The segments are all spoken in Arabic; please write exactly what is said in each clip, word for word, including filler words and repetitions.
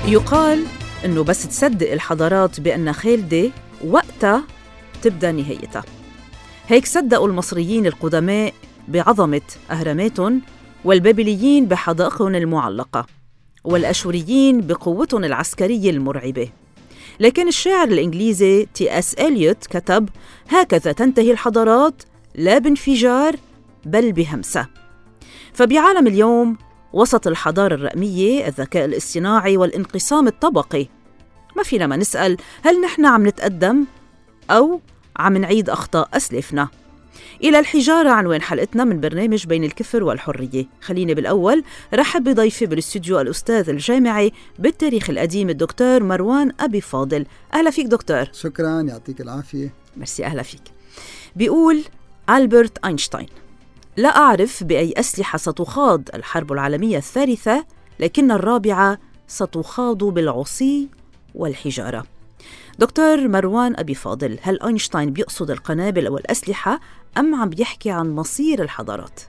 يقال إنه بس تصدق الحضارات بأنها خالدة وقتها تبدأ نهايتها. هيك صدقوا المصريين القدماء بعظمة أهراماتهم، والبابليين بحدائقهم المعلقة، والأشوريين بقوتهم العسكرية المرعبة. لكن الشاعر الإنجليزي تي أس إليوت كتب: هكذا تنتهي الحضارات، لا بانفجار بل بهمسة. فبعالم اليوم، وسط الحضارة الرقمية، الذكاء الاصطناعي والانقسام الطبقي، ما فينا ما نسأل هل نحن عم نتقدم أو عم نعيد أخطاء أسلافنا؟ إلى الحجارة عنوان حلقتنا من برنامج بين الكفر والحرية. خليني بالأول رحب بضيفي بالاستوديو الأستاذ الجامعي بالتاريخ القديم الدكتور مروان أبي فاضل. أهلا فيك دكتور. شكرا، يعطيك العافية. مرسي، أهلا فيك. بيقول ألبرت أينشتاين: لا أعرف بأي أسلحة ستخاض الحرب العالمية الثالثة، لكن الرابعة ستخاض بالعصي والحجارة. دكتور مروان أبي فاضل، هل أينشتاين بيقصد القنابل أو الأسلحة أم عم بيحكي عن مصير الحضارات؟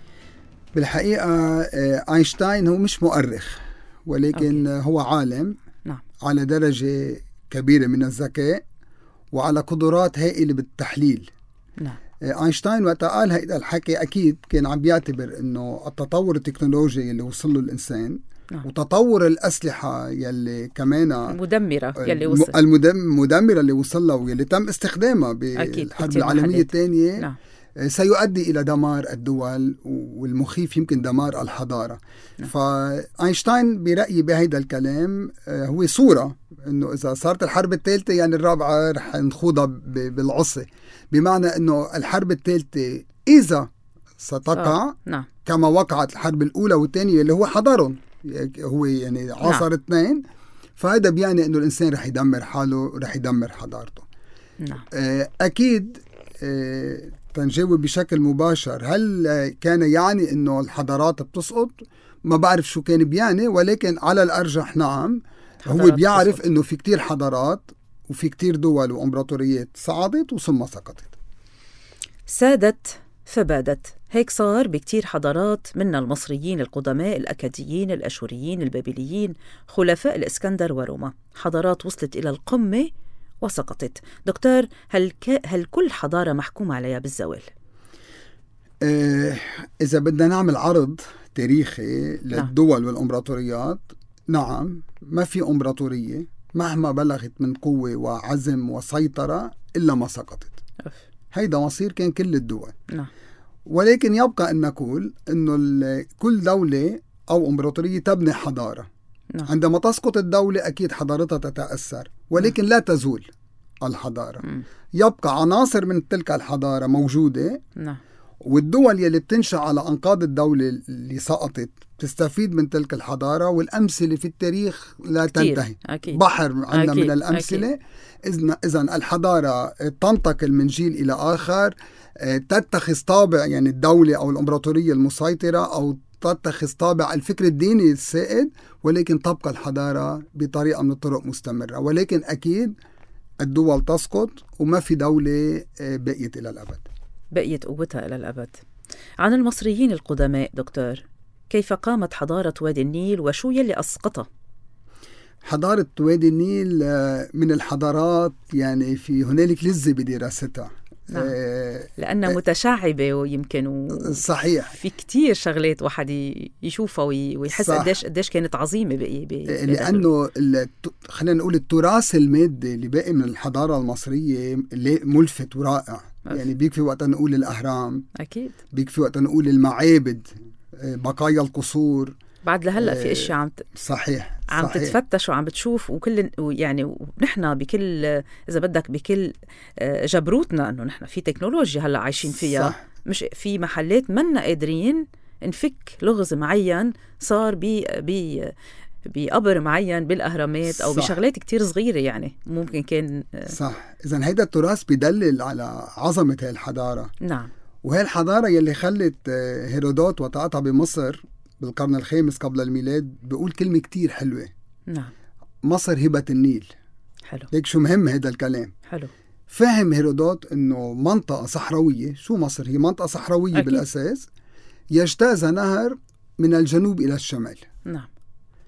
بالحقيقة أينشتاين هو مش مؤرخ، ولكن أوكي. هو عالم نعم. على درجة كبيرة من الذكاء وعلى قدرات هائلة بالتحليل. نعم. أينشتاين وقت قال هيدا الحكي أكيد كان عم بيعتبر أنه التطور التكنولوجي اللي وصل له الإنسان، نعم. وتطور الأسلحة يلي كمان المدمرة يلي وصل المدمرة اللي وصل له واللي تم استخدامها بالحرب العالمية الثانية، نعم. سيؤدي إلى دمار الدول والمخيف يمكن دمار الحضارة. نعم. فأينشتاين برأيي بهيدا الكلام هو صورة أنه إذا صارت الحرب الثالثة يعني الرابعة رح نخوضها بالعصي، بمعنى أنه الحرب الثالثة إذا ستقع نعم. كما وقعت الحرب الأولى والثانية اللي هو حضرهم، هو يعني عاصر نعم. اثنين، فهذا بيعني أنه الإنسان رح يدمر حاله ورح يدمر حضارته. نعم. أكيد تنجاوب بشكل مباشر هل كان يعني أنه الحضارات بتسقط؟ ما بعرف شو كان بيعني، ولكن على الأرجح نعم، هو بيعرف بتسقط. أنه في كتير حضارات وفي كتير دول وإمبراطوريات صعدت وثم سقطت. سادت فبادت. هيك صار بكتير حضارات، منا المصريين القدماء، الأكاديين، الأشوريين، البابليين، خلفاء الإسكندر وروما. حضارات وصلت إلى القمة وسقطت. دكتور، هل, ك... هل كل حضارة محكوم عليها بالزوال؟ آه، إذا بدنا نعمل عرض تاريخي للدول والإمبراطوريات، نعم، ما في إمبراطورية مهما بلغت من قوة وعزم وسيطرة إلا ما سقطت. أف. هيدا مصير كان كل الدول. نعم. ولكن يبقى أن نقول أنه كل دولة أو إمبراطورية تبني حضارة. نعم. عندما تسقط الدولة أكيد حضارتها تتأثر، ولكن نعم. لا تزول الحضارة. م. يبقى عناصر من تلك الحضارة موجودة. نعم. والدول يلي بتنشأ على أنقاض الدولة اللي سقطت تستفيد من تلك الحضارة، والأمثلة في التاريخ لا تنتهي. أكيد. بحر عندنا أكيد. من الأمثلة. إذن الحضارة تنتقل من جيل إلى آخر، تتخذ طابع يعني الدولة أو الإمبراطورية المسيطرة، أو تتخذ طابع الفكر الديني السائد، ولكن تبقى الحضارة بطريقة من الطرق مستمرة. ولكن أكيد الدول تسقط وما في دولة بقيت إلى الأبد، بقيت قوتها إلى الأبد. عن المصريين القدماء دكتور، كيف قامت حضارة وادي النيل وشو يلي أسقطها؟ حضارة وادي النيل من الحضارات يعني في هنالك لذة بدراستها. نعم. آه لأنها متشعبة ويمكن و... صحيح، في كتير شغلات واحد يشوفها ويحس قديش قديش كانت عظيمة بقى بقى لأنه خلينا نقول التراث المادي اللي باقي من الحضارة المصرية ملفت ورائع. أف. يعني بيكفي وقت نقول الأهرام، أكيد بيكفي وقت نقول المعابد، بقايا القصور، بعد لهلا في اشياء عم ت... صحيح عم صحيح. تتفتش وعم بتشوف، وكل يعني ونحن بكل اذا بدك بكل جبروتنا انه نحن في تكنولوجيا هلا عايشين فيها. صح. مش في محلات منا قادرين نفك لغز معين صار بي بي بقبر معين بالاهرامات او صح. بشغلات كتير صغيره يعني ممكن كان. صح. اذا هيدا التراث بدلل على عظمه هاي الحضاره. نعم. وهي الحضاره يلي خلت هيرودوت وقعتها بمصر بالقرن الخامس قبل الميلاد بيقول كلمة كتير حلوة. نعم. مصر هبة النيل. حلو. ليك شو مهم هذا الكلام. حلو. فهم هيرودوت انه منطقة صحراوية، شو مصر هي منطقة صحراوية أكيد. بالأساس يجتاز نهر من الجنوب إلى الشمال. نعم.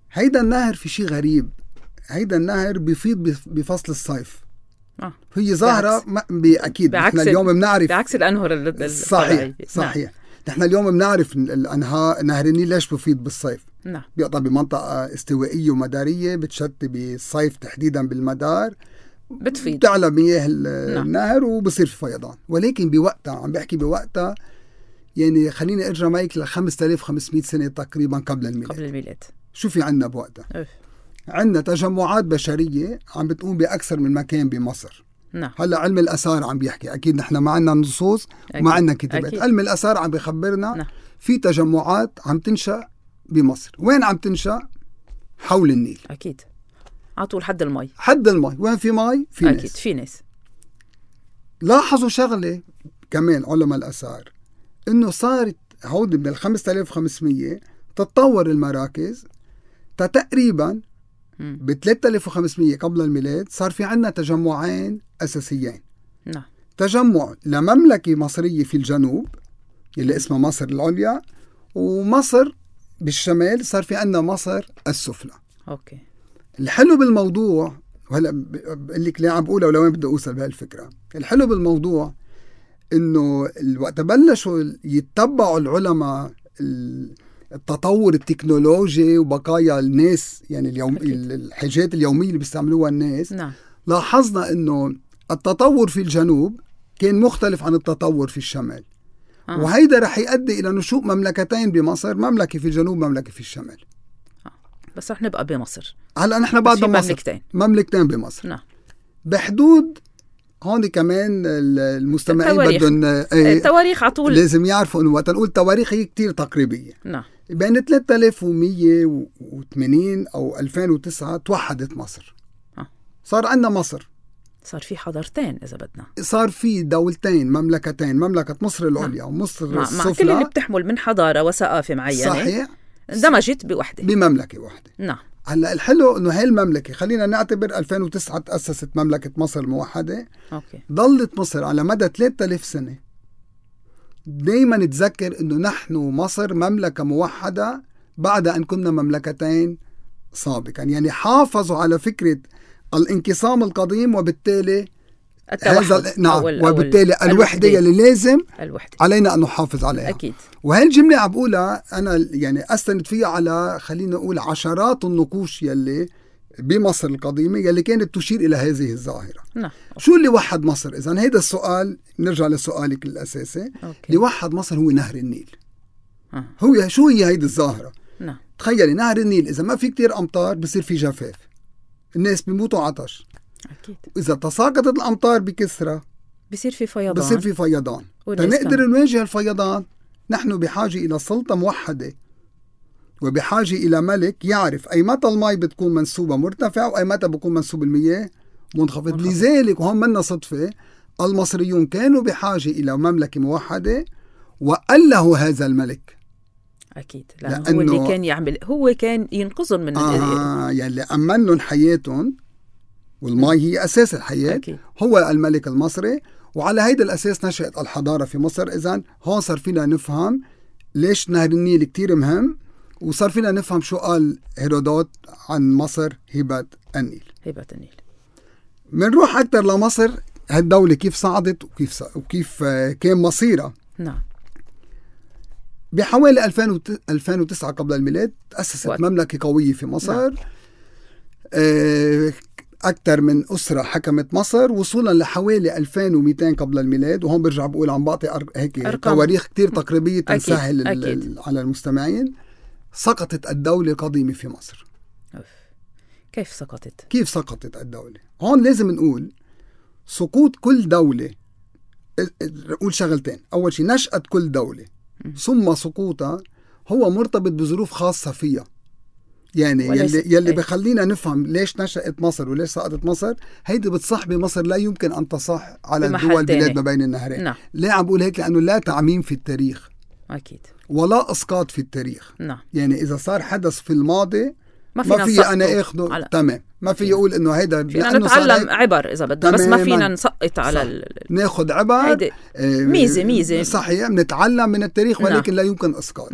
هيدا النهر في شيء غريب، هيدا النهر بيفيض بفصل الصيف. آه. هي ظاهرة أكيد نحن اليوم بنعرف بعكس الأنهر. صحيح صحيح. نحن اليوم بنعرف الأنهار نهر النيل ليش بفيض بالصيف. نعم. بيقطع بمنطقة استوائية ومدارية، بتشتي بالصيف تحديدا بالمدار، بتفيض بتعلى مياه النهر وبصير في فيضان. ولكن بوقتها، عم بحكي بوقتها، يعني خليني ارجع معك ل خمسة آلاف وخمسمئة سنة تقريبا قبل الميلاد. قبل الميلاد شو في عنا بوقتها؟ عنا تجمعات بشرية عم بتقوم بأكثر من مكان بمصر. نعم. هلا علم الآثار عم بيحكي، أكيد نحن ما عنا نصوص وما عنا كتابات. أكيد. علم الآثار عم بيخبرنا. نعم. في تجمعات عم تنشأ بمصر. وين عم تنشأ؟ حول النيل. أكيد عطول حد المي. حد المي، وين في مي في ناس. أكيد في ناس. لاحظوا شغلة كمان علماء الآثار، إنه صارت هود من الخمسة آلاف وخمسمئة تتطور المراكز تقريبا ب ثلاثة آلاف وخمسمئة قبل الميلاد صار في عنا تجمعين أساسيين. نعم. تجمع لمملكة مصرية في الجنوب اللي اسمها مصر العليا، ومصر بالشمال صار في عنا مصر السفلى. أوكي. الحلو بالموضوع، وهلا بقول لك ليه عم بقولها ولوين بدي اوصل بهالفكره. الحلو بالموضوع انه الوقت بلشوا يتبعوا العلماء التطور التكنولوجي وبقايا الناس، يعني اليوم الحاجات اليوميه اللي بيستعملوها الناس. نعم. لاحظنا انه التطور في الجنوب كان مختلف عن التطور في الشمال. آه. وهيدا رح يؤدي الى نشوء مملكتين بمصر، مملكه في الجنوب مملكه في الشمال. بس رح نبقى بمصر. هلا نحن بعد مصر مملكتين مملكتين بمصر. نعم. بحدود هون كمان المستمعين بدهم التواريخ عطول لازم يعرفوا انه وقت نقول تواريخ هي كتير تقريبيه. نعم. بين ثلاثة آلاف ومئة وثمانين او ألفين وتسعة توحدت مصر. آه. صار عندنا مصر، صار في حضارتين اذا بدنا، صار في دولتين مملكتين، مملكه مصر العليا نعم. ومصر مع السفلى، مع كل اللي بتحمل من حضاره وثقافه معينه. صحيح. اندمجت بوحده بمملكه واحده. نعم. هلا الحلو انه هاي المملكه، خلينا نعتبر ألفين وتسعة تاسست مملكه مصر الموحده. اوكي. ضلت مصر على مدى ثلاثة آلاف سنه دائما نتذكر انه نحن مصر مملكه موحده بعد ان كنا مملكتين سابقا، يعني حافظوا على فكره الانقسام القديم، وبالتالي هذا نعم وبالتالي الوحده اللي لازم الوحدة. علينا ان نحافظ عليها. اكيد. وهي الجمله عم بقولها انا، يعني استند فيها على خلينا نقول عشرات النقوش يلي بمصر القديمه يلي كانت تشير الى هذه الظاهره. نعم. شو اللي وحد مصر؟ اذا هذا السؤال نرجع لسؤالك الاساسي. أوكي. اللي وحد مصر هو نهر النيل. أه. هو شو هي هيدي الظاهره؟ نعم. تخيلي نهر النيل اذا ما في كتير امطار بصير في جفاف، الناس بيموتوا عطش. أكيد. إذا تساقطت الأمطار بكثرة بصير في فيضان، بصير في فيضان. تنقدر نواجه الفيضان نحن بحاجة إلى سلطة موحدة، وبحاجة إلى ملك يعرف أي متى المي بتكون منسوبة مرتفع وأي متى بتكون منسوب المياه منخفض. منخفض. لذلك وهم منا صدفة المصريون كانوا بحاجة إلى مملكة موحدة وأله هذا الملك. أكيد، لأنه هو اللي كان يعمل، هو كان ينقذهم من آه يعني اللي أمنهم حياتهم، والماء هي أساس الحياة. أكيد. هو الملك المصري، وعلى هيدا الأساس نشأت الحضارة في مصر. إذن هون صار فينا نفهم ليش نهر النيل كتير مهم، وصار فينا نفهم شو قال هيرودوت عن مصر هبة النيل. هبة النيل. منروح أكتر لمصر، هالدولة كيف صعدت وكيف وكيف كان مصيرها. نعم. بحوالي ألفين وتسعة قبل الميلاد تأسست وقت. مملكة قوية في مصر. نعم. آه أكثر من أسرة حكمت مصر وصولا لحوالي ألفين ومئتين قبل الميلاد. وهون برجع بقول عم بعطي أر... هيك أرقام. تواريخ كتير تقريبية تسهل ال... على المستمعين. سقطت الدولة القديمة في مصر. أوف. كيف سقطت؟ كيف سقطت الدولة؟ هون لازم نقول سقوط كل دولة، نقول شغلتين. أول شيء نشأة كل دولة ثم سقوطها هو مرتبط بظروف خاصة فيها. يعني يلي, يلي بخلينا نفهم ليش نشأت مصر وليش سقطت مصر. هيدي بتصح بمصر لا يمكن أن تصح على الدول بلاد ما بين النهرين. نعم. ليه عم بقول هيك؟ لأنه لا تعميم في التاريخ. أكيد. ولا إسقاط في التاريخ. نعم. يعني إذا صار حدث في الماضي ما, ما في أنا أخذه على... تمام. ما في يقول إنه هيدا فينا نتعلم عبر إذا بدنا، بس ما فينا نسقط على ال... ناخذ عبر. آه ميزة ميزة صحيح، بنتعلم من التاريخ ولكن نعم. لا يمكن إسقاط. نعم.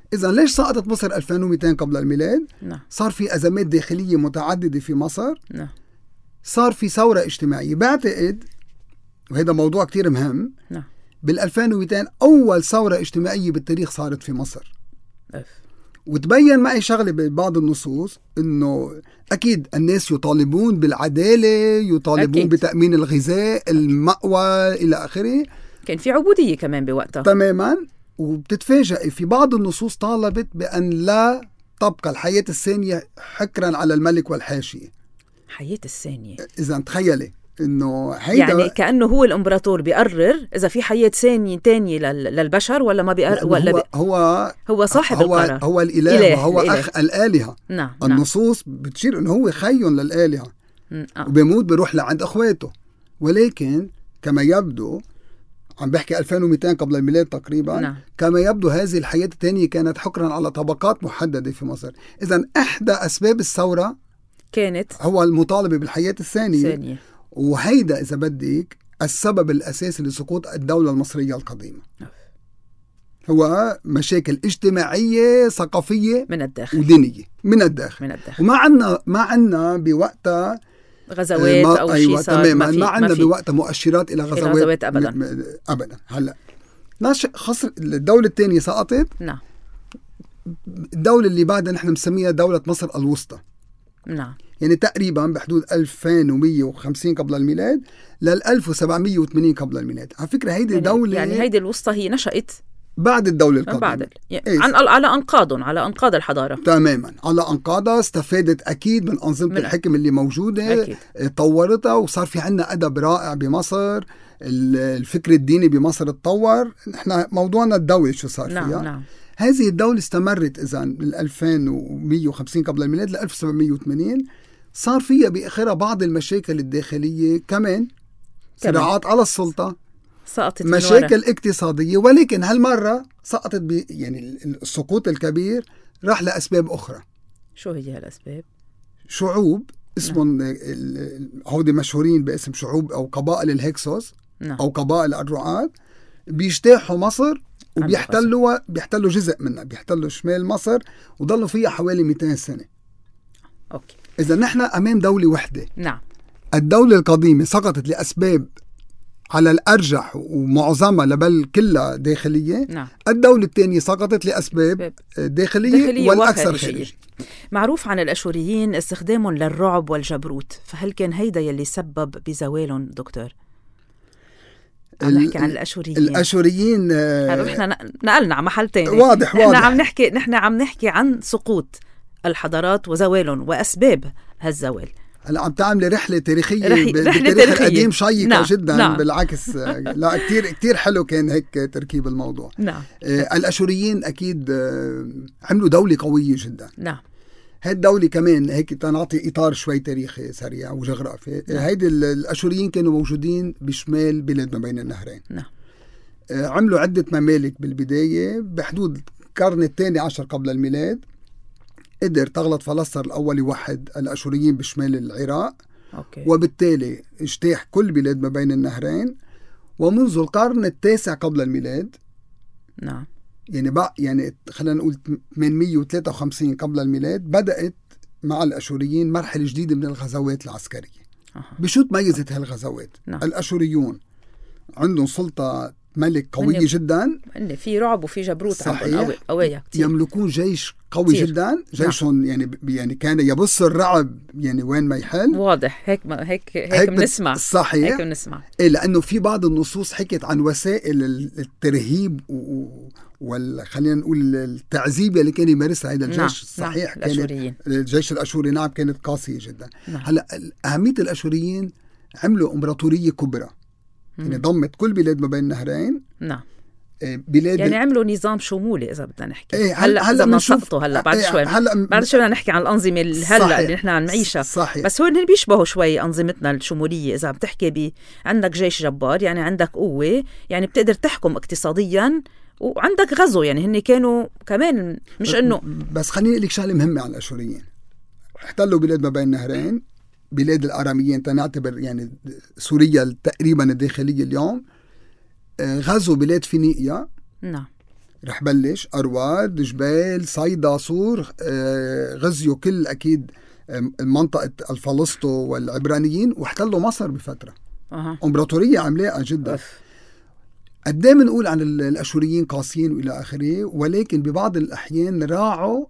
إذا ليش سقطت مصر ألفين ومئتين قبل الميلاد؟ نعم. صار في أزمات داخلية متعددة في مصر. نعم. صار في ثورة اجتماعية. بعتقد وهذا موضوع كتير مهم. نعم. بالألفين ومئتين أول ثورة اجتماعية بالتاريخ صارت في مصر. أف. وتبين معي شغلة ببعض النصوص إنه أكيد الناس يطالبون بالعدالة، يطالبون أكيد. بتأمين الغذاء، المأوى إلى آخره. كان في عبودية كمان بوقتها تماما. وبتتفاجئ في بعض النصوص طالبت بأن لا تبقى الحياة الثانية حكرا على الملك والحاشية. حياة الثانية إذا تخيلي إنه هيدا يعني كأنه هو الإمبراطور بيقرر إذا في حياة ثانية تانية للبشر ولا ما بيقرر ولا هو بي... هو هو صاحب هو القرار. هو الإله, إله وهو الإله. أخ الآلهة. نعم. النصوص بتشير إنه هو خي للآلهة. آه. وبيموت بيروح لعند أخواته. ولكن كما يبدو عم بحكي ألفين ومئتين قبل الميلاد تقريبا. نعم. كما يبدو هذه الحياة الثانية كانت حكرا على طبقات محددة في مصر. إذا إحدى أسباب الثورة كانت هو المطالبة بالحياة الثانية. ثانية. وهيدا إذا بدك السبب الأساسي لسقوط الدولة المصرية القديمة. هو مشاكل اجتماعية ثقافية من الداخل ودينية من الداخل. من الداخل. وما عنا ما عنا بوقتها غزوات ما أو أيوة شيء صار. ما, ما عنا بوقتها مؤشرات إلى غزوات, غزوات أبدا. م... م... أبدا. هلا ناش خسر الدولة الثانية سقطت. نعم. الدولة اللي بعدها نحن مسميها دولة مصر الوسطى. نعم. يعني تقريبا بحدود ألفين ومئة وخمسين قبل الميلاد لل ألف وسبعمئة وثمانين قبل الميلاد. على فكرة هيدي يعني دولة يعني هيدي الوسطى هي نشأت بعد الدولة القديمة. بعد يعني إيه؟ عن على أنقاضهم على أنقاض الحضارة. تماما على أنقاضها. استفادت أكيد من أنظمة من الحكم اللي موجودة. أكيد. طورتها وصار في عنا أدب رائع بمصر. الفكر الديني بمصر تطور. نحن موضوعنا الدولة شو صار نعم. فيها. نعم. هذه الدولة استمرت إذا من ألفين ومئة وخمسين قبل الميلاد ل ألف وسبعمئة وثمانين. صار فيها بآخرها بعض المشاكل الداخلية كمان. صراعات على السلطة. سقطت مشاكل اقتصادية. ولكن هالمرة سقطت ب يعني السقوط الكبير راح لأسباب أخرى. شو هي هالأسباب؟ شعوب اسمهم نعم. هودي مشهورين باسم شعوب أو قبائل الهكسوس. نعم. أو قبائل الرعاة بيجتاحوا مصر وبيحتلوا بيحتلوا جزء منها. بيحتلوا شمال مصر وضلوا فيها حوالي مئتين سنة. أوكي. إذا نحن أمام دولة وحدة. نعم. الدولة القديمة سقطت لأسباب على الأرجح ومعظمها لبل كلها داخلية. نعم. الدولة الثانية سقطت لأسباب داخلية, داخلية والأكثر خارجية. معروف عن الأشوريين استخدامهم للرعب والجبروت، فهل كان هيدا يلي سبب بزوالهم دكتور؟ عم نحكي عن الأشوريين. الأشوريين نحن نقلنا على محل تاني. واضح واضح. نحن عم نحكي نحن عم نحكي عن سقوط الحضارات وزوالهم وأسباب هالزوال. هلا عم تعملي رحلة تاريخية رحلة بالتاريخ تاريخية. القديم شيقة نعم. جدا نعم. بالعكس لا كتير كتير حلو كان هيك تركيب الموضوع. نعم. آه الأشوريين أكيد آه عملوا دولة قوية جدا. نعم. هاي الدولة كمان هيك تنعطي إطار شوي تاريخي سريع وجغرافي. نعم. هيدي الأشوريين كانوا موجودين بشمال بلاد ما بين النهرين. نعم. آه عملوا عدة ممالك بالبداية بحدود القرن الثاني عشر قبل الميلاد. قدر تغلط فلسطر الأول يوحد الأشوريين بشمال العراق. أوكي. وبالتالي اجتاح كل بلاد ما بين النهرين. ومنذ القرن التاسع قبل الميلاد نعم يعني بقى يعني خلينا نقول ثمانمئة وثلاثة وخمسين قبل الميلاد بدأت مع الأشوريين مرحلة جديدة من الغزوات العسكرية. أه. بشو تميزت هالغزوات؟ نعم. الأشوريون عندهم سلطة ملك قوية جدا. إن في رعب وفي جبروت عندهم قوية كتير. يملكون جيش قوي كتير. جدا. جيشهم نعم. يعني يعني كان يبص الرعب يعني وين ما يحل. واضح هيك ما هيك هيك, هيك بنسمع. صحيح. هيك بنسمع. إيه لأنه في بعض النصوص حكت عن وسائل الترهيب و وال خلينا نقول التعذيب اللي كان يمارسها هذا الجيش. نعم. صحيح. نعم. الأشوريين. الجيش الأشوري نعم كانت قاسية جدا. نعم. هلا أهمية الأشوريين عملوا إمبراطورية كبرى. يعني ضمت كل بلاد ما بين النهرين. نعم. بلاد يعني عملوا نظام شمولي إذا بدنا نحكي. إيه هلا هلا بنشوفه هلا بعد شوي. هلا بعد شوي بدنا نحكي عن الأنظمة هلا اللي نحن عم نعيشها. صحيح. بس هو بيشبهوا شوي أنظمتنا الشمولية. إذا بتحكي ب عندك جيش جبار يعني عندك قوة يعني بتقدر تحكم اقتصاديا وعندك غزو يعني هن كانوا كمان مش إنه. بس خليني أقول لك شغلة مهمة عن الأشوريين. احتلوا بلاد ما بين النهرين. بلاد الأراميين تنعتبر يعني سوريا تقريبا الداخلية اليوم. غزوا بلاد فينيقيا. نعم. رح بلش أرواد، جبال، صيدا، صور، غزيوا كل أكيد منطقة الفلسطو والعبرانيين واحتلوا مصر بفترة. أه. إمبراطورية عملاقة جدا. قدام نقول عن الأشوريين قاسيين وإلى آخره، ولكن ببعض الأحيان راعوا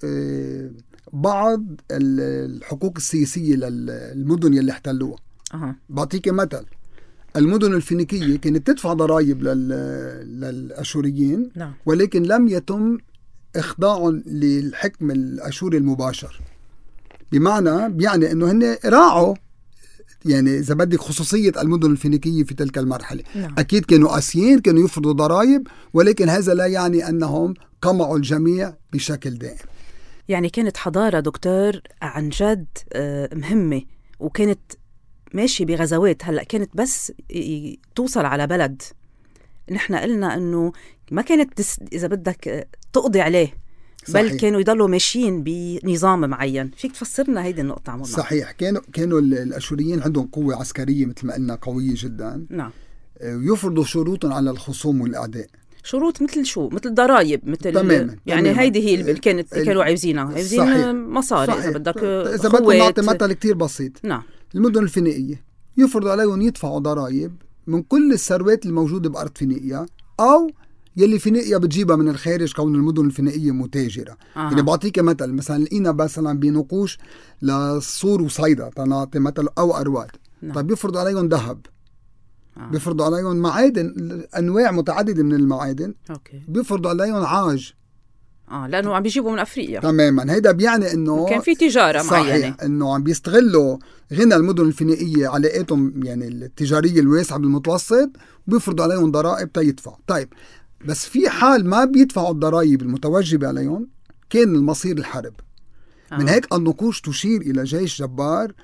بعض الحقوق السياسية للمدن يلي احتلوها. أه. بعطيك مثل، المدن الفينيقية كانت تدفع ضرائب للأشوريين. نعم. ولكن لم يتم إخضاعهم للحكم الأشوري المباشر، بمعنى بيعني أنه هن راعوا يعني إذا بدك خصوصية المدن الفينيقية في تلك المرحلة. نعم. أكيد كانوا قاسيين، كانوا يفرضوا ضرائب، ولكن هذا لا يعني أنهم قمعوا الجميع بشكل دائم. يعني كانت حضارة دكتور عن جد مهمة، وكانت ماشي بغزوات. هلأ كانت بس توصل على بلد، نحن قلنا أنه ما كانت تس... إذا بدك تقضي عليه، بل صحيح. كانوا يضلوا ماشيين بنظام معين. فيك تفسرنا هيدي النقطة عموما؟ صحيح. كانوا كانوا الأشوريين عندهم قوة عسكرية مثل ما قلنا قوية جدا. نعم. يفرضوا شروطا على الخصوم والأعداء. شروط مثل شو؟ مثل ضرائب، مثل تماما. يعني تماما. هيدي هي اللي كانت كانوا عايزينها، عايزين مصاري. صحيح. إذا بدك إذا بدكم نعطي مثل كتير بسيط. نعم. المدن الفينيقية يفرض عليهم يدفعوا ضرائب من كل الثروات الموجودة بأرض فينيقيا، أو يلي فينيقيا بتجيبها من الخارج كون المدن الفينيقية متاجرة. آه. يعني بعطيك مثل، مثلا لقينا مثلا بنقوش لصور وصيدا تنعطي مثل أو أرواد. نعم. طيب بيفرضوا عليهم ذهب. آه. بيفرضوا عليهم معادن، أنواع متعددة من المعادن. أوكي. بيفرضوا عليهم عاج. اه لانه عم بيجيبوا من افريقيا. تماما. هيدا بيعني انه كان في تجاره معينه. صحيح. انه عم بيستغلوا غنى المدن الفينيقيه علاقاتهم يعني التجاريه الواسعه بالمتوسط، وبيفرضوا عليهم ضرائب تيدفعوا. طيب بس في حال ما بيدفعوا الضرائب المتوجبه عليهم، كان المصير الحرب. آه. من هيك النقوش تشير الى جيش جبار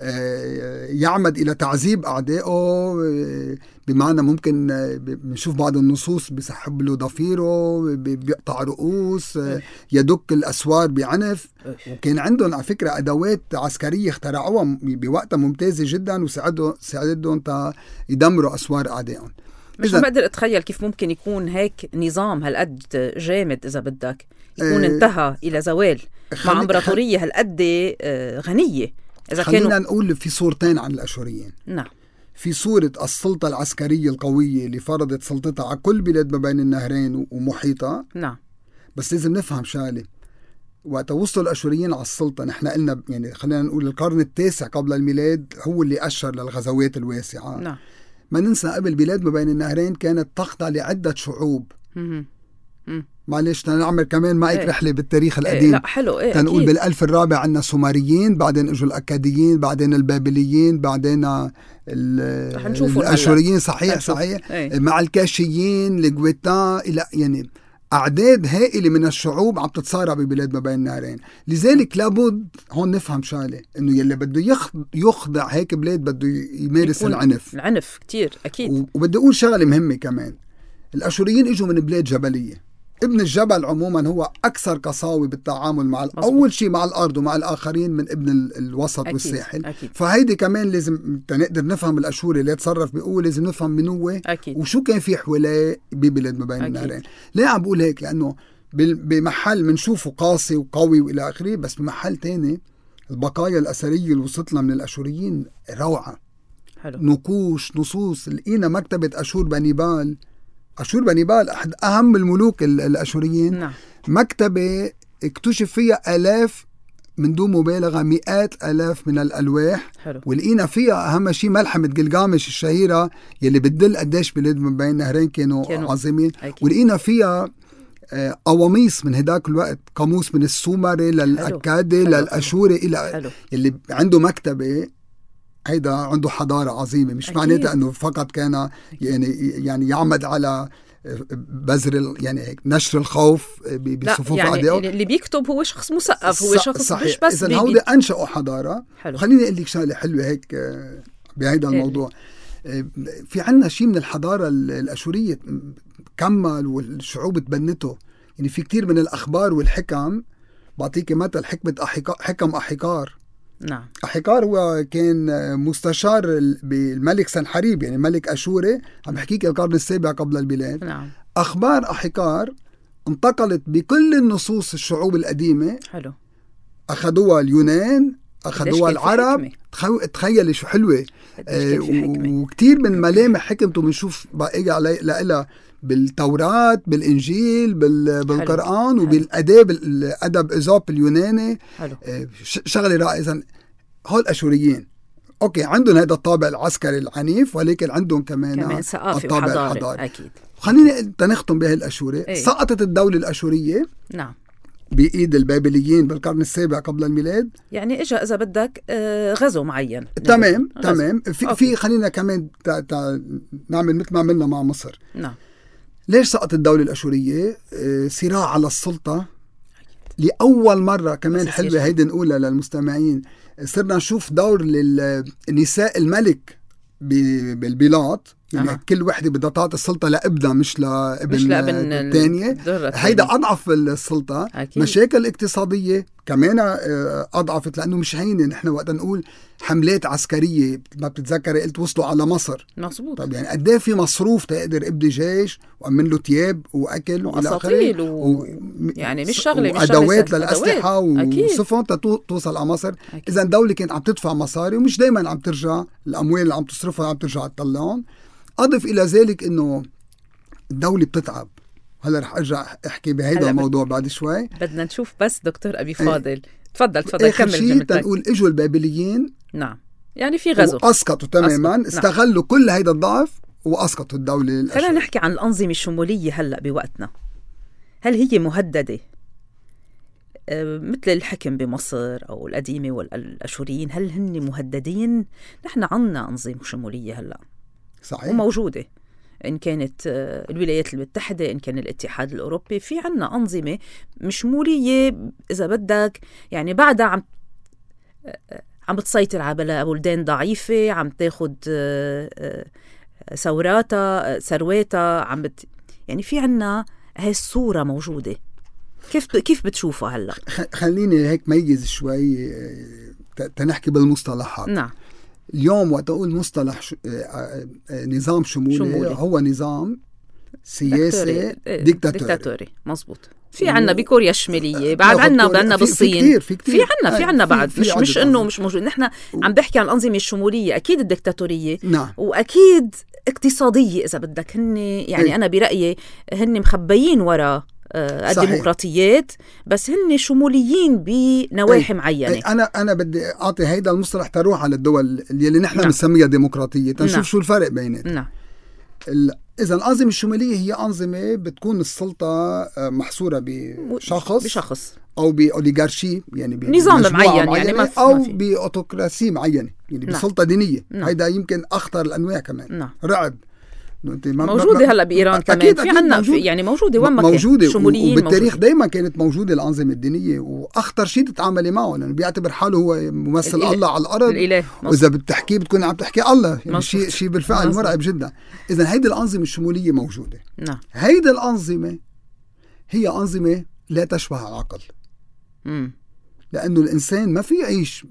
يعمد إلى تعذيب أعدائه، بمعنى ممكن بنشوف بعض النصوص بيسحب له ضفيره، بيقطع رؤوس، يدك الأسوار بعنف. وكان عندهم على فكرة أدوات عسكرية اخترعوها بوقتها ممتازة جدا، وساعدوا ساعدهم تا يدمروا أسوار أعدائهم. مش بقدر أتخيل كيف ممكن يكون هيك نظام هالقد جامد إذا بدك يكون اه انتهى إلى زوال مع إمبراطورية هالقد غنية. إذا خلينا كانوا... نقول في صورتين عن الأشوريين. نعم. في صورة السلطة العسكرية القوية اللي فرضت سلطتها على كل بلاد ما بين النهرين ومحيطها. نعم. بس لازم نفهم شغلة، وقت وصلوا الأشوريين على السلطة، نحن قلنا يعني خلينا نقول القرن التاسع قبل الميلاد هو اللي أشر للغزوات الواسعة. نعم. ما ننسى قبل بلاد ما بين النهرين كانت تخضع لعدة شعوب. م- م- معلش تنعمل كمان معك ايه. رحلة بالتاريخ القديم. ايه. لا حلو. ايه تنقول بالألف الرابع عنا سومريين، بعدين اجوا الأكاديين، بعدين البابليين، بعدين الأشوريين. صحيح صحيح. ايه. مع الكاشيين، الجويتان، إلى يعني أعداد هائلة من الشعوب عم تتصارع ببلاد ما بين النهرين. لذلك لابد هون نفهم شغلة، إنه يلي بده يخضع هيك بلاد بده يمارس العنف. العنف كتير أكيد. وبدي أقول شغلة مهمة كمان، الأشوريين اجوا من بلاد جبلية. ابن الجبل عموما هو أكثر قساوة بالتعامل مع أول شيء مع الأرض ومع الآخرين من ابن الوسط أكيد. والساحل. أكيد. فهيدي كمان لازم نقدر نفهم الأشوري اللي يتصرف بقوة، لازم نفهم من هو وشو كان في حواليه ببلاد ما بين النهرين. ليه عم بقول هيك؟ لأنه بمحل منشوفه قاسي وقوي وإلى آخره، بس بمحل تاني البقايا الأثرية اللي وصلتنا من الأشوريين روعة. حلو. نقوش، نصوص. لقينا مكتبة أشور بنيبال. أشور بنيبال أحد أهم الملوك الأشوريين. نعم. مكتبة اكتشف فيها آلاف من دون مبالغة مئات آلاف من الألواح. حلو. ولقينا فيها أهم شيء ملحمة جلجامش الشهيرة يلي بتدل قديش بلاد من بين النهرين كانوا, كانوا عظيمين. ولقينا فيها قواميس من هداك الوقت، قاموس من السومري للأكادي للأشوري إلى يلي عنده مكتبة. هيدا عنده حضارة عظيمة، مش معناتها أنه فقط كان يعني يعني يعمد على بذر يعني هيك نشر الخوف بصفوف يعني أعدائه. اللي بيكتب هو شخص مثقف، هو شخص صحيح. مش بس إذن هودي أنشأوا حضارة. حلو. خليني أقول لك شغلة حلوة هيك بهيدا الموضوع. في عنا شيء من الحضارة الأشورية كمل والشعوب تبنته. يعني في كتير من الأخبار والحكم. بعطيك مثل حكمة أحيكار، حكم أحيكار. نعم. أحيكار هو كان مستشار بالملك سنحريب، يعني ملك أشوري، عم بحكيك القرن السابع قبل البلاد. نعم. أخبار أحيكار انتقلت بكل النصوص الشعوب القديمة. حلو. أخذوها اليونان، أخذوها العرب. تخيلي شو حلوة. آه وكتير من ملامح حكمته بنشوف بقية لها بالتوراة، بالإنجيل، بالقرآن، وبالأداب الأدب إيزوب اليوناني. حلو. آه شغلة رائعة. إذن هول الأشوريين أوكي عندهم هذا الطابع العسكري العنيف، ولكن عندهم كمان, كمان ثقافي الطابع وحضاري. الحضاري. أكيد. خليني تنختم بهي الأشورة. ايه؟ سقطت الدولة الأشورية نعم بإيد البابليين بالقرن السابع قبل الميلاد. يعني إجا إذا بدك غزو معين. تمام غزو. تمام في, في خلينا كمان تا تا نعمل مثل ما عملنا مع مصر. نعم. ليش سقطت الدولة الأشورية؟ صراع على السلطة لأول مرة. كمان حلوة هيدي نقولها للمستمعين. صرنا نشوف دور للنساء الملك بالبلاد. يعني أه. كل وحدة بدها تعطي السلطة لابنها مش لابن الثانية. هيدا أضعف السلطة. أكيد. مشاكل اقتصادية كمان أضعفت، لأنه مش هينة. نحن وقت نقول حملات عسكرية ما بتتذكري قلت وصلوا على مصر. مظبوط. طب يعني قد ايه في مصروف تقدر ابدي جيش وأمن له تياب وأكل وأساطيل و... و... يعني مش شغلة مش وأدوات للأسلحة وسفن توصل على مصر. إذا الدولة كانت عم تدفع مصاري ومش دايما عم ترجع الأموال اللي عم تصرفها عم ترجع تطلعهم. أضف إلى ذلك إنه الدولة بتتعب. هلا رح أرجع أحكي بهذا الموضوع بعد شوي. بدنا نشوف بس دكتور أبي فاضل. تفضل تفضل كمل جملتك. تنقول إجوا البابليين. نعم. يعني في غزو. وأسقطوا تماما. أسقط. استغلوا نعم. كل هيدا الضعف وأسقطوا الدولة الأشورية. خلينا نحكي عن الأنظمة الشمولية هلأ بوقتنا. هل هي مهددة مثل الحكم بمصر أو القديمة والأشوريين؟ هل هن مهددين؟ نحن عنا أنظمة شمولية هلأ صحيح وموجودة، إن كانت الولايات المتحدة، إن كان الاتحاد الأوروبي. في عنا أنظمة شمولية إذا بدك، يعني بعدها عم عم بتسيطر على بلدان ضعيفة، عم تاخد ثوراتها ثرواتها، عم بت يعني في عنا هاي الصورة موجودة. كيف كيف بتشوفها هلا؟ خليني هيك ميز شوي تنحكي بالمصطلحات. نعم. اليوم وقت أقول مصطلح ش... نظام شمولي, شمولي هو نظام سياسي ديكتاتوري. ديكتاتوري مزبوط. في عنا بكوريا الشمالية، بعد عنا عنا بالصين، في, في, في, في عنا في عنا بعد في مش مش إنه مش موجود. نحن عم بحكي عن الأنظمة الشمولية، أكيد الديكتاتورية. نعم. وأكيد اقتصادية إذا بدك. هن يعني ايه؟ أنا برأيي هن مخبيين وراء الديمقراطيات، بس هن شموليين بنواحي ايه معينة. ايه انا انا بدي اعطي هيدا المصطلح تروح على الدول اللي نحن بنسميها نعم. ديمقراطية تنشوف نعم. شو الفرق بيناتهم. نعم. إذا الأنظمة الشمولية هي أنظمة بتكون السلطة محصورة بشخص بشخص أو بأوليغارشي، يعني بنظام معين، يعني ما أو بأوتوكراسي معينة، يعني نعم. بسلطة دينية. نعم. هيدا يمكن أخطر الأنواع كمان. نعم. رعب موجودة هلا بإيران كمان. في عنا موجود. يعني موجودة وين ما كان موجودة. شموليين وبالتاريخ دايما كانت موجودة الأنظمة الدينية، وأخطر شيء تتعاملي معه لأنه بيعتبر حاله هو ممثل الإله. الله على الأرض. الإله. وإذا بتحكيه بتكون عم تحكي الله، يعني شيء شيء بالفعل مصر. مرعب جدا. إذا هيدي الأنظمة الشمولية موجودة. نعم. هيدي الأنظمة هي أنظمة لا تشبه العقل. امم لأنه الإنسان ما في يعيش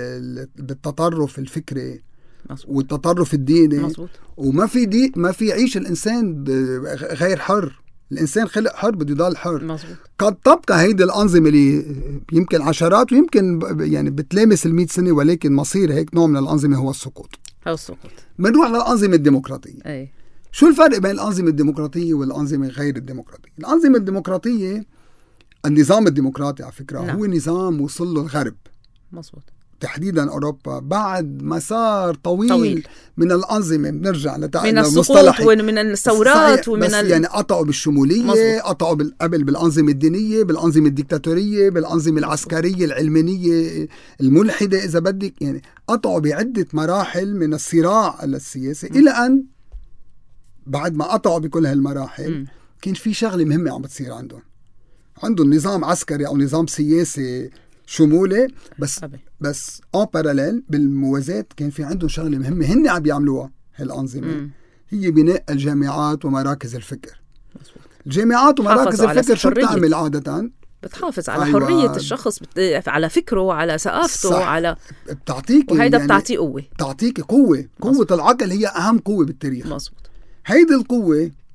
بالتطرف الفكري مزبوط. والتطرف الديني مزبوط. وما في دي ما في يعيش الإنسان غير حر. الإنسان خلق حر بده يضل حر. مزبوط. قد تبقى هيدي الأنظمة اللي يمكن عشرات ويمكن يعني بتلامس المئة سنة، ولكن مصير هيك نوع من الأنظمة هو السقوط. هو السقوط. بنروح للأنظمة الديمقراطية. أي. شو الفرق بين الأنظمة الديمقراطية والأنظمة غير الديمقراطية؟ الأنظمة الديمقراطية، النظام الديمقراطي على فكرة نعم. هو نظام وصل له الغرب. مزبوط. تحديدا أوروبا بعد مسار طويل, طويل. من الأنظمة. بنرجع من السقوط ومن الثورات ومن بس ال... يعني قطعوا بالشمولية مزبوط. قطعوا قبل بالأنظمة الدينية، بالأنظمة الديكتاتورية، بالأنظمة العسكرية العلمانية الملحدة إذا بدك. يعني قطعوا بعدة مراحل من الصراع السياسي م. إلى أن بعد ما قطعوا بكل هالمراحل م. كان في شغلة مهمة عم بتصير عندهم. عندهم نظام عسكري أو نظام سياسي شمولي، بس أبي. بس ان باراليل بالموازاة كان في عندهم شغله مهمه هن عم يعملوها هالانظمه م. هي بناء الجامعات ومراكز الفكر. مزبوط. الجامعات ومراكز الفكر شو بتعمل عاده؟ بتحافظ على أيوة. حريه الشخص بت... على فكره، على ثقافته، صح. على بتعطيك وهيدا يعني بتعطيه قوه. بتعطيك قوه قوه مزبوط. العقل هي اهم قوه بالتاريخ. مزبوط. هيدي القوه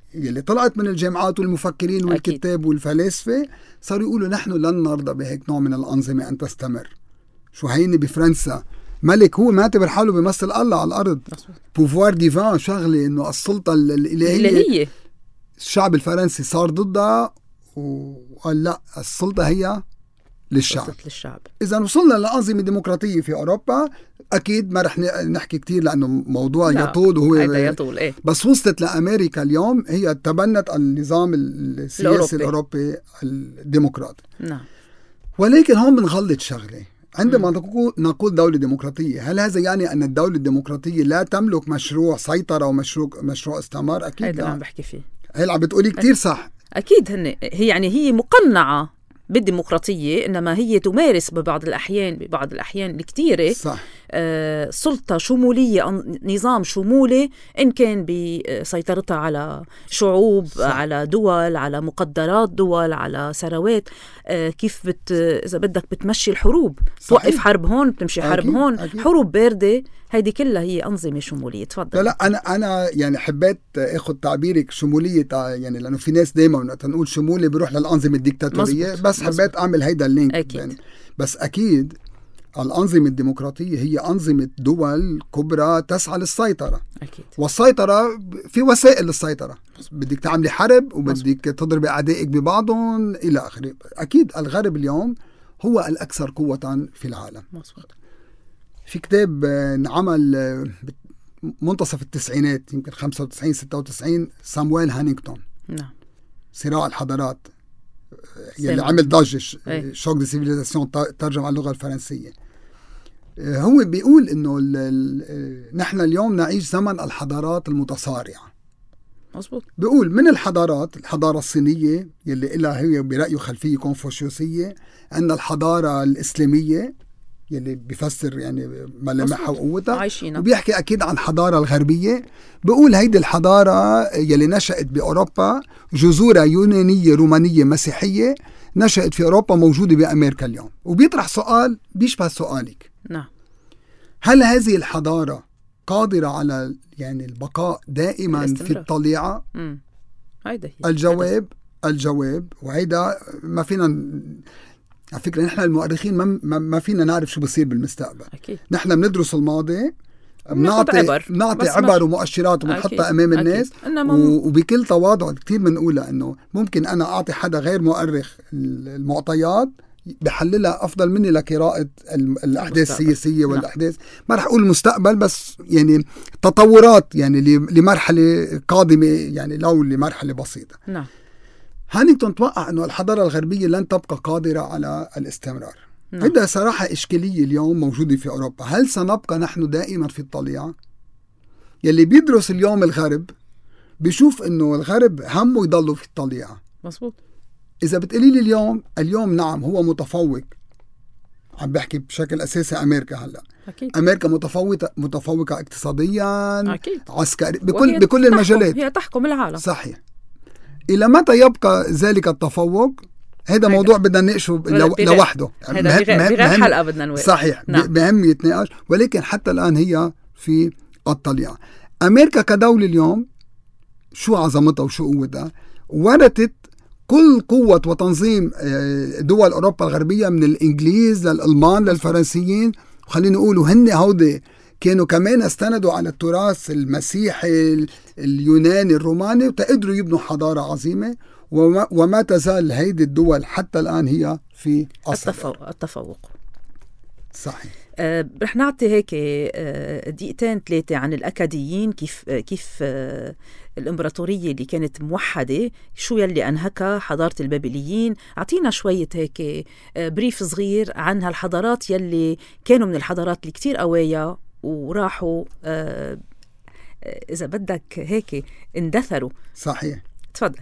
يلي طلعت من الجامعات والمفكرين والكتاب أكيد. والفلاسفة صاروا يقولوا نحن لن نرضى بهيك نوع من الأنظمة أن تستمر. شو هيني بفرنسا ملك هو معتبر حاله بيمثل الله على الأرض، بوفوار ديفان، شغلة إنه السلطة الإلهية. الشعب الفرنسي صار ضدها وقال لا، السلطة هي للشعب. للشعب. إذا وصلنا لأنظمة ديمقراطية في أوروبا أكيد ما رح نحكي كتير لأنه موضوع يطول وهو يطول إيه؟ بس وصلت لأمريكا اليوم هي تبنت النظام السياسي الأوروبي, الأوروبي الديمقراطي. نعم. ولكن هون بنغلط شغلة عندما م. نقول دولة ديمقراطية، هل هذا يعني أن الدولة الديمقراطية لا تملك مشروع سيطرة ومشروع مشروع استعمار؟ أكيد هيدا لا. عم بحكي فيه. هل عم بتقولي كتير صح. أكيد هن هي يعني هي مقنعة بالديمقراطية، إنما هي تمارس ببعض الأحيان ببعض الأحيان الكثيرة آه سلطة شمولية، نظام شمولي، إن كان بسيطرتها على شعوب، صح. على دول، على مقدرات دول، على ثروات. آه كيف بت إذا بدك بتمشي الحروب، صحيح. توقف حرب هون بتمشي حرب أكيد. هون أكيد. حروب باردة، هيدي كلها هي أنظمة شمولية. تفضل. لا لا أنا أنا يعني حبيت أخذ تعبيرك شمولية، يعني لأنه في ناس دايما نقول شمولي بيروح للأنظمة الديكتاتورية، بس مزبوط. حبيت أعمل هيدا اللينك. أكيد. يعني بس أكيد الأنظمة الديمقراطية هي أنظمة دول كبرى تسعى للسيطرة. أكيد. والسيطرة في وسائل للسيطرة، بدك تعملي حرب وبدك تضرب أعدائك ببعضهم إلى آخره. أكيد الغرب اليوم هو الأكثر قوة في العالم. مصبوط. في كتاب انعمل منتصف التسعينات، يمكن خمسة وتسعين ستة وتسعين، سامويل هانينغتون. نعم. صراع الحضارات، يلي عمل ضجة، شوك دي سيفيليزاسيون، ترجم على اللغة الفرنسية. هو بيقول إنه نحن اليوم نعيش زمن الحضارات المتصارعة. مظبوط. بيقول من الحضارات، الحضارة الصينية يلي إلها هي برأيه خلفية كونفوشيوسية، أن الحضارة الإسلامية يلي بيفسر يعني ملامحها وقوتها، وبيحكي أكيد عن الحضارة الغربية. بيقول هيدي الحضارة يلي نشأت بأوروبا، جذورها يونانية رومانية مسيحية، نشأت في أوروبا، موجودة بأمريكا اليوم. وبيطرح سؤال بيشبه سؤالك. نعم. هل هذه الحضارة قادرة على يعني البقاء دائما الاستمرار في الطليعة؟ امم هيدا هي. الجواب هيدا. الجواب وهيدا ما فينا، على فكرة نحن المؤرخين ما, ما فينا نعرف شو بصير بالمستقبل. أكيد. نحن بندرس الماضي، بنعطي عبر, بنعطي عبر ومؤشرات وبنحطها أمام الناس، وبكل تواضع كتير بنقولها إنه ممكن أنا أعطي حدا غير مؤرخ المعطيات بحللها أفضل مني لقراءة الأحداث السياسية والأحداث، ما رح أقول المستقبل، بس يعني تطورات يعني لمرحلة قادمة، يعني لو لمرحلة بسيطة. نعم. هانينغتون توقع أنه الحضارة الغربية لن تبقى قادرة على الاستمرار. نعم. عندها صراحة إشكالية اليوم موجودة في أوروبا. هل سنبقى نحن دائما في الطليعة؟ يلي بيدرس اليوم الغرب بيشوف أنه الغرب همه يضلوا في الطليعة. مظبوط. إذا بتقولي لي اليوم اليوم نعم هو متفوق، عم بحكي بشكل أساسي أمريكا هلا. أكيد. أمريكا متفوقة متفوقة اقتصاديا، أكيد. عسكري، بكل بكل المجالات. هي تحكم العالم. صحيح. إلى متى يبقى ذلك التفوق؟ هذا موضوع بدنا نناقشه لو لوحده. هذا بغير حلقة بدنا نوقف. صحيح. نعم. مهم يتناقش، ولكن حتى الآن هي في الطليعة. أمريكا كدولة اليوم شو عظمتها وشو قوتها؟ ورثت كل قوة وتنظيم دول أوروبا الغربية، من الإنجليز للألمان للفرنسيين، وخلينا نقولوا هن هودي كانوا كمان استندوا على التراث المسيحي اليوناني الروماني، وتقدروا يبنوا حضارة عظيمة. وما, وما تزال هيدي الدول حتى الآن هي في التفوق. التفوق. صحيح. آه رح نعطي هيك آه دقيقتين ثلاثة عن الأكاديين، كيف آه كيف آه الإمبراطورية اللي كانت موحدة، شو يلي أنهكها حضارة البابليين. أعطينا شوية هيك آه بريف صغير عن هالحضارات يلي كانوا من الحضارات اللي كتير قوية وراحوا آه إذا بدك هيك اندثروا. صحيح. تفضل.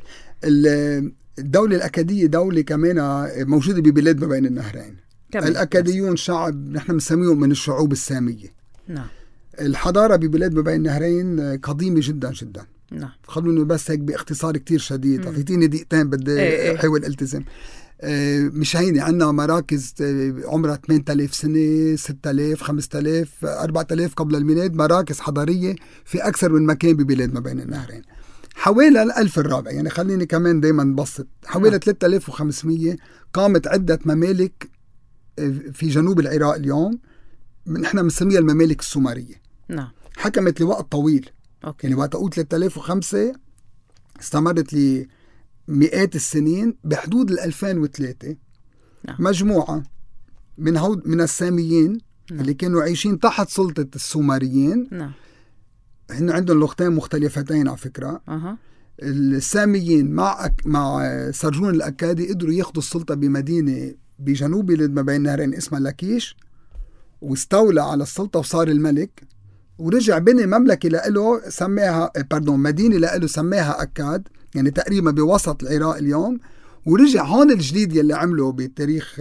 الدولة الأكادية دولة كمان موجودة ببلاد ما بين النهرين. الأكاديون شعب نحن بنسميهم من الشعوب السامية. نعم. الحضارة ببلاد ما بين النهرين قديمة جدا جدا. نعم. خلوني بس هيك باختصار كتير شديد، أعطيتيني دقيقتين بدي أحاول ألتزم. مش هيني عنا مراكز عمرها ثمانية آلاف سنة، ستة آلاف، خمسة آلاف، أربعة آلاف قبل الميلاد، مراكز حضارية في أكثر من مكان ببلاد ما بين النهرين. حوالي الألف الرابع، يعني خليني كمان دايما نبسط، حوالي نعم. ثلاثة آلاف وخمسمية قامت عدة ممالك في جنوب العراق اليوم، نحن بنسميها الممالك السومرية. نعم. حكمت لوقت طويل. أوكي. يعني وقت أقول ثلاثة آلاف وخمسة استمرت لمئات السنين بحدود الألفين وثلاثة. نعم. مجموعة من هود من الساميين نعم. اللي كانوا عايشين تحت سلطة السومريين. نعم. هن عندهم لغتين مختلفتين على فكرة. أه. الساميين مع أك... مع سرجون الأكادي قدروا ياخدوا السلطة بمدينة بجنوب بلاد ما بين النهرين اسمها لاكيش، واستولى على السلطة وصار الملك، ورجع بني مملكة لإله سماها باردون مدينة لإله سماها أكاد، يعني تقريبا بوسط العراق اليوم. ورجع هون الجديد يلي عمله بالتاريخ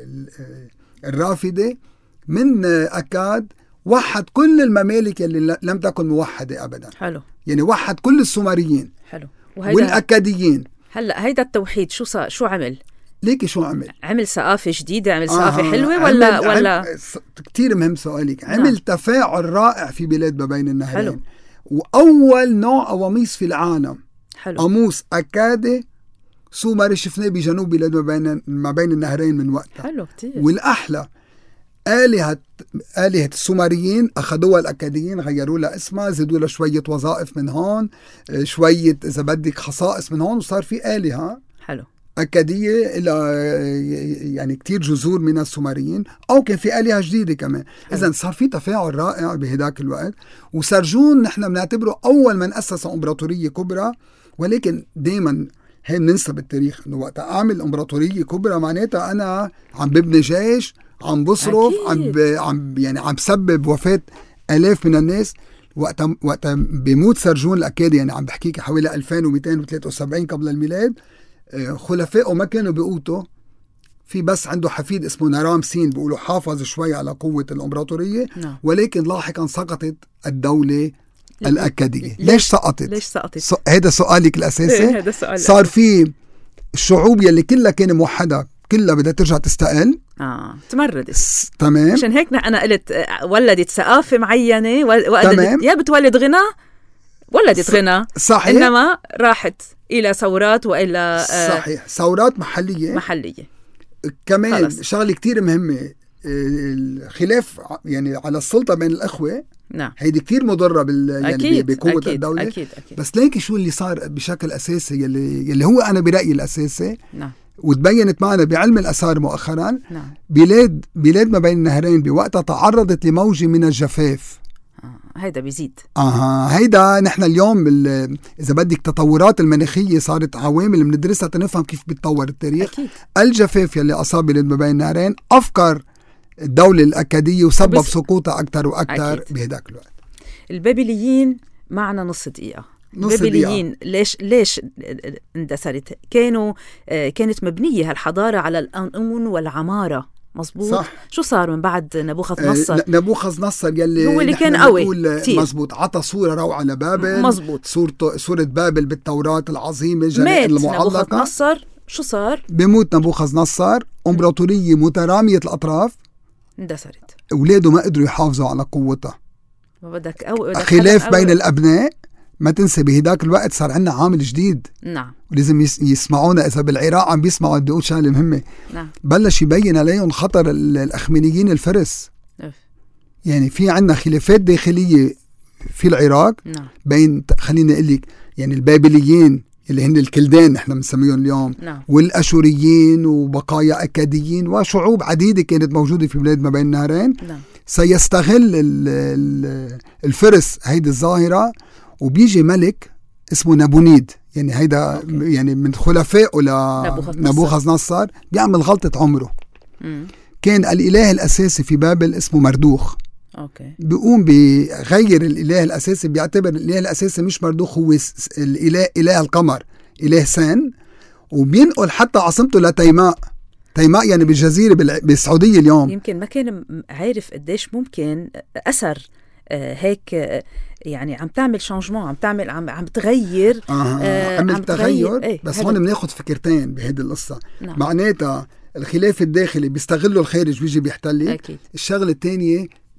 الرافدة من أكاد، وحد كل الممالك اللي لم تكن موحدة أبدا. حلو. يعني وحد كل السومريين. حلو. والأكاديين. هلا هيدا التوحيد شو صار شو عمل؟ ليكي شو عمل؟ عمل ثقافة جديدة، عمل ثقافة آه حلوة ولا عمل ولا عمل كتير مهم سؤالك. عمل نعم. تفاعل رائع في بلاد ما بين النهرين. حلو. وأول نوع قواميس في العالم. حلو. قاموس أكادي سومري شفناه بجنوب بلاد ما بين ما بين النهرين من وقتها. حلو كتير. والأحلى آلهة آلهة السومريين أخذوها الأكاديين، غيروا لها اسمها، زادوا لها شوية وظائف من هون، شوية إذا بدك خصائص من هون، وصار في آلهة حلو أكادية إلى يعني كتير جذور من السومريين، أو كان في آلهة جديدة كمان. إذن صار في تفاعل رائع بهداك الوقت. وسرجون نحن بنعتبره أول من أسس إمبراطورية كبرى، ولكن دايما هي بننسى بالتاريخ إنه وقت أعمل إمبراطورية كبرى معناتها أنا عم ببني جيش، عم بصرف، عم, عم يعني عم بسبب وفاة آلاف من الناس. وقت وقت بيموت سرجون الأكادي، يعني عم بحكيك حوالي ألفين ومئتين وثلاثة وسبعين قبل الميلاد، خلفائه ما كانوا بيقوتوا، في بس عنده حفيد اسمه نرام سين بيقولوا حافظ شوي على قوة الإمبراطورية. نعم. ولكن لاحقا سقطت الدولة الأكادية. ليش سقطت؟ ليش سقطت؟ س... هذا سؤالك الأساسي. هذا سؤال. صار في الشعوب يلي كلها كانت موحدة كلها بدها ترجع تستقل. اه تمردت. س... تمام. عشان هيك أنا قلت ولدت ثقافة معينة و... تمام. يا بتولد غنى ولدت س... غنى. صحيح. إنما راحت إلى ثورات وإلى آه صحيح ثورات محلية محلية كمان. خلص. شغلة كتير مهمة، الخلاف يعني على السلطة بين الأخوة. نعم. هيدي كتير مضرة بال يعني بقوة أكيد. الدولة. أكيد. أكيد. بس ليكي شو اللي صار بشكل أساسي يلي, يلي هو أنا برأيي الأساسي. نعم. وتبينت معنا بعلم الآثار مؤخرا. نعم. بلاد بلاد ما بين النهرين بوقتها تعرضت لموجة من الجفاف. هيدا بيزيد. اها هيدا نحن اليوم اذا بدك تطورات المناخيه صارت عوامل بندرسها تنفهم كيف بيتطور التاريخ. أكيد. الجفاف يلي اصاب بلاد ما بين النهرين افكر الدوله الاكاديه وسبب بس... سقوطها اكثر واكثر بهداك الوقت. البابليين معنا نص دقيقه. البابليين ليش ليش اندثرت؟ كانوا كانت مبنيه هالحضاره على الامن والعماره. مظبوط. صح. شو صار من بعد نبوخذ نصر؟ آه نبوخذ نصر يلي هو اللي كان قوي مظبوط، عطى صورة روعة لبابل. مظبوط. صورة صورة بابل بالتوراة العظيمة الجنائن المعلقة. مات نبوخذ نصر، شو صار؟ بموت نبوخذ نصر امبراطورية مترامية الأطراف اندثرت. أولاده ما قدروا يحافظوا على قوتها. ما بدك أو خلاف بين أو... الأبناء. ما تنسى بهداك الوقت صار عندنا عامل جديد. نعم. ولازم يسمعونا إذا بالعراق عم بيسمعوا بيقول شغلة مهمة. نعم. بلش يبين عليهم خطر الأخمينيين الفرس. أف. يعني في عندنا خلافات داخلية في العراق. نعم. بين خليني أقول لك يعني البابليين اللي هن الكلدان نحن بنسميهم اليوم. نعم. والأشوريين وبقايا أكاديين وشعوب عديدة كانت موجودة في بلاد ما بين النهرين. نعم. سيستغل الفرس هيدي الظاهرة، وبيجي ملك اسمه نابونيد، يعني هيدا أوكي. يعني من خلفائه لنبوخذ نصر بيعمل غلطة عمره. مم. كان الإله الأساسي في بابل اسمه مردوخ. أوكي. بيقوم بغير الإله الأساسي، بيعتبر الإله الأساسي مش مردوخ هو الإله إله القمر إله سان، وبينقل حتى عاصمته لتيماء. تيماء يعني بالجزيرة بالسعودية اليوم. يمكن ما كان عارف قديش ممكن أثر آه هيك آه يعني عم تعمل شانجمون، عم تعمل عم عم تغير. آه آه عم تغير. ايه بس هون بناخد فكرتين بهذه القصة. نعم. معناتها الخلاف الداخلي بيستغلوا الخارج بيجي بيحتلي. أكيد. الشغلة الثانية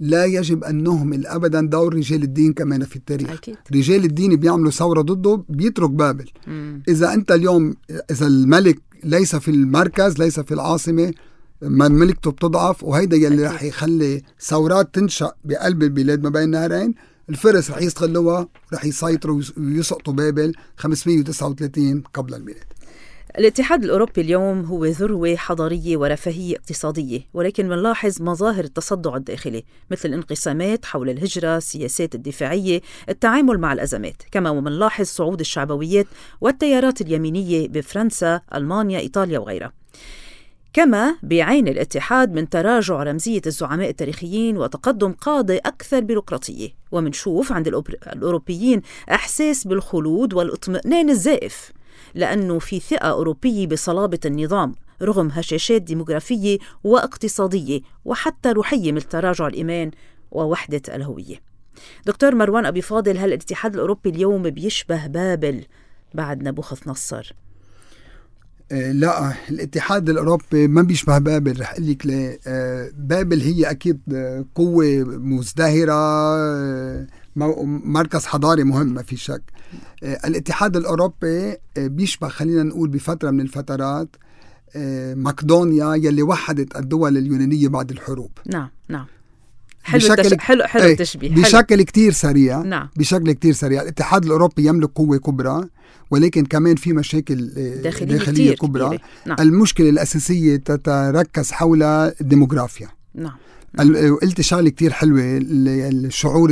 لا يجب أن نهمل أبدا دور رجال الدين كمان في التاريخ. أكيد. رجال الدين بيعملوا ثورة ضده بيترك بابل. مم. إذا أنت اليوم إذا الملك ليس في المركز ليس في العاصمة مملكته بتضعف، وهيدا يلي رح يخلي ثورات تنشأ بقلب البلاد ما بين النهرين. الفرس رح يستغلوها رح يسيطروا ويسقطوا بابل خمسمية وتسعة وثلاثين قبل الميلاد. الاتحاد الأوروبي اليوم هو ذروة حضارية ورفاهية اقتصادية، ولكن بنلاحظ مظاهر التصدع الداخلي مثل الانقسامات حول الهجرة، السياسات الدفاعية، التعامل مع الأزمات، كما ومنلاحظ صعود الشعبويات والتيارات اليمينية بفرنسا، ألمانيا، إيطاليا وغيرها. كما بيعين الاتحاد من تراجع رمزية الزعماء التاريخيين وتقدم قادة أكثر بيروقراطية، ومنشوف عند الأوروبيين إحساس بالخلود والاطمئنان الزائف، لأنه في ثقة أوروبية بصلابة النظام رغم هشاشات ديموغرافية واقتصادية وحتى روحية مثل تراجع الإيمان ووحدة الهوية. دكتور مروان أبي فاضل، هل الاتحاد الأوروبي اليوم بيشبه بابل بعد نبوخذ نصر؟ لا، الاتحاد الأوروبي ما بيشبه بابل. رح أقول لك ليه. بابل هي أكيد قوة مزدهرة، مركز حضاري مهم ما في شك. الاتحاد الأوروبي بيشبه خلينا نقول بفترة من الفترات مقدونيا يلي وحدت الدول اليونانية بعد الحروب. نعم نعم حلو التش... حلو حلو التشبيه. بشكل كتير سريع. نعم. بشكل كتير سريع. الاتحاد الأوروبي يملك قوة كبرى، ولكن كمان في مشاكل داخلية, داخلية كبرى. نعم. المشكلة الأساسية تتركز حول الديموغرافيا. نعم. قلت شغله كتير حلوه، الشعور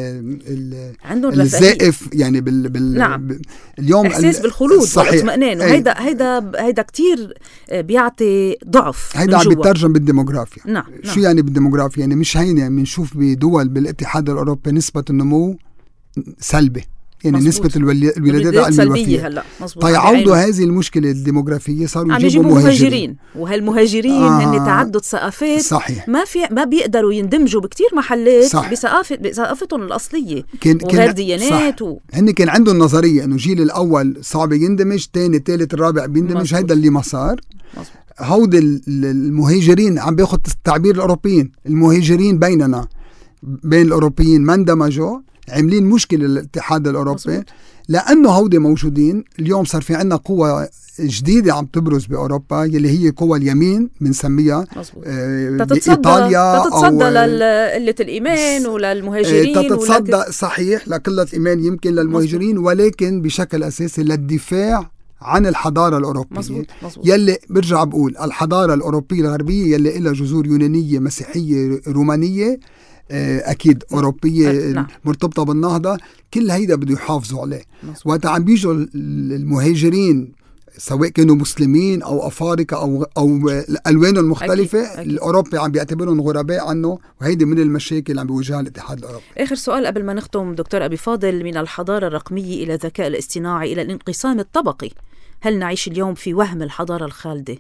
الزائف يعني بال, بال نعم. اليوم احساس بالخلود والاطمئنان، وهيدا هيدا هيدا كتير بيعطي ضعف. هيدا عم بيترجم بالديموغرافيا. نعم. شو نعم. يعني بالديموغرافيا؟ يعني مش هينه بنشوف بدول بالاتحاد الاوروبي نسبه النمو سلبي، يعني مزبوط. نسبة الولادات على الوفية هلا. فيعودوا هذه المشكلة الديموغرافية صاروا يجيبوا مهاجرين. مهاجرين وهالمهاجرين آه. هن تعدد ثقافات. صحيح. ما في ما بيقدروا يندمجوا بكتير محلات بثقافة بثقافتهم الأصلية كان وغير ديانات و... هن كان عندهم نظرية إنه جيل الأول صعب يندمج، تاني تالت الرابع بيندمج. هيدا اللي ما صار. هود المهاجرين عم بياخد التعبير الأوروبيين، المهاجرين بيننا بين الأوروبيين ما اندمجوا، عاملين مشكلة للاتحاد الأوروبي. مزبوط. لأنه هودي موجودين. اليوم صار في عنا قوة جديدة عم تبرز بأوروبا يلي هي قوة اليمين بنسميها آه إيطاليا، تتصدى لقلة الإيمان وللمهاجرين. تتصدى ولت... صحيح لقلة الإيمان يمكن للمهاجرين. مزبوط. ولكن بشكل أساسي للدفاع عن الحضارة الأوروبية. مزبوط. مزبوط. يلي برجع بقول الحضارة الأوروبية الغربية يلي إلها جذور يونانية مسيحية رومانية أكيد أوروبية. نعم. مرتبطة بالنهضة. كل هيدا بده يحافظوا عليه. وقت عم بيجوا المهاجرين سواء كانوا مسلمين أو أفارقة أو أو الألوان المختلفة، أكيد. أكيد. الأوروبي عم بيعتبرهم غرباء عنه، وهيدي من المشاكل اللي عم بيواجهها الاتحاد الأوروبي. آخر سؤال قبل ما نختم دكتور أبي فاضل، من الحضارة الرقمية إلى الذكاء الاصطناعي إلى الانقسام الطبقي، هل نعيش اليوم في وهم الحضارة الخالدة؟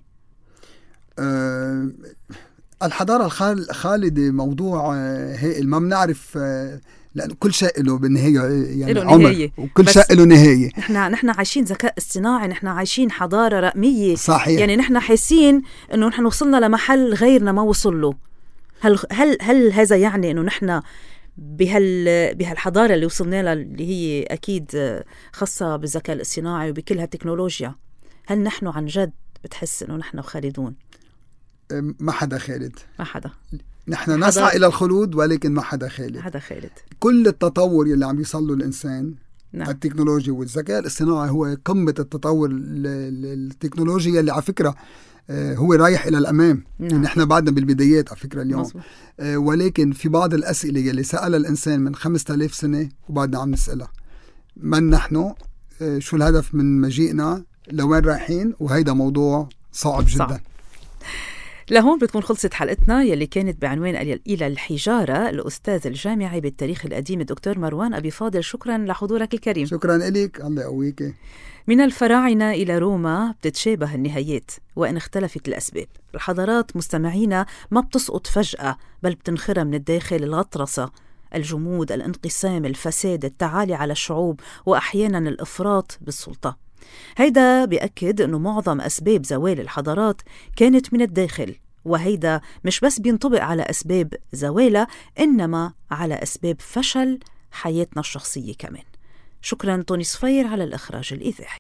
أه الحضارة الخالدة موضوع هائل ما بنعرف، لأن كل شيء له بالنهاية يعني عمر، وكل شيء له نهاية. نحن نحن عايشين ذكاء اصطناعي، نحن عايشين حضارة رقمية. صحيح. يعني نحن حاسين إنه نحن وصلنا لمحل غيرنا ما وصل له. هل هل هل هذا يعني إنه نحن بهال بهالحضارة اللي وصلنا لها اللي هي أكيد خاصة بالذكاء الاصطناعي وبكل هالتكنولوجيا، هل نحن عن جد بتحس إنه نحن خالدون؟ ما حدا خالد. ما حدا. نحن نسعى إلى الخلود ولكن ما حدا خالد. حدا خالد. كل التطور اللي عم يصل له الإنسان، نعم. التكنولوجيا والذكاء الاصطناعي هو قمة التطور التكنولوجيا اللي على فكرة هو رايح إلى الأمام. نعم. نحن بعدنا بالبدايات على فكرة اليوم. مصبوط. ولكن في بعض الأسئلة اللي سألها الإنسان من خمسة آلاف سنة وبعدنا عم نسألها. من نحن؟ شو الهدف من مجيئنا؟ لوين رايحين؟ وهيدا موضوع صعب جدا. صعب. لهون بتكون خلصت حلقتنا يلي كانت بعنوان إلى الحجارة. الأستاذ الجامعي بالتاريخ القديم الدكتور مروان أبي فاضل، شكرا لحضورك الكريم. شكرا لك، الله يقويك. من الفراعنة إلى روما بتتشابه النهايات وإن اختلفت الأسباب. الحضارات مستمعينا ما بتسقط فجأة، بل بتنخرى من الداخل الغطرسة، الجمود، الانقسام، الفساد، التعالي على الشعوب، وأحيانا الإفراط بالسلطة. هيدا بيأكد أنه معظم أسباب زوال الحضارات كانت من الداخل، وهيدا مش بس بينطبق على أسباب زوالة، إنما على أسباب فشل حياتنا الشخصية كمان. شكراً توني صفير على الإخراج الإذاعي.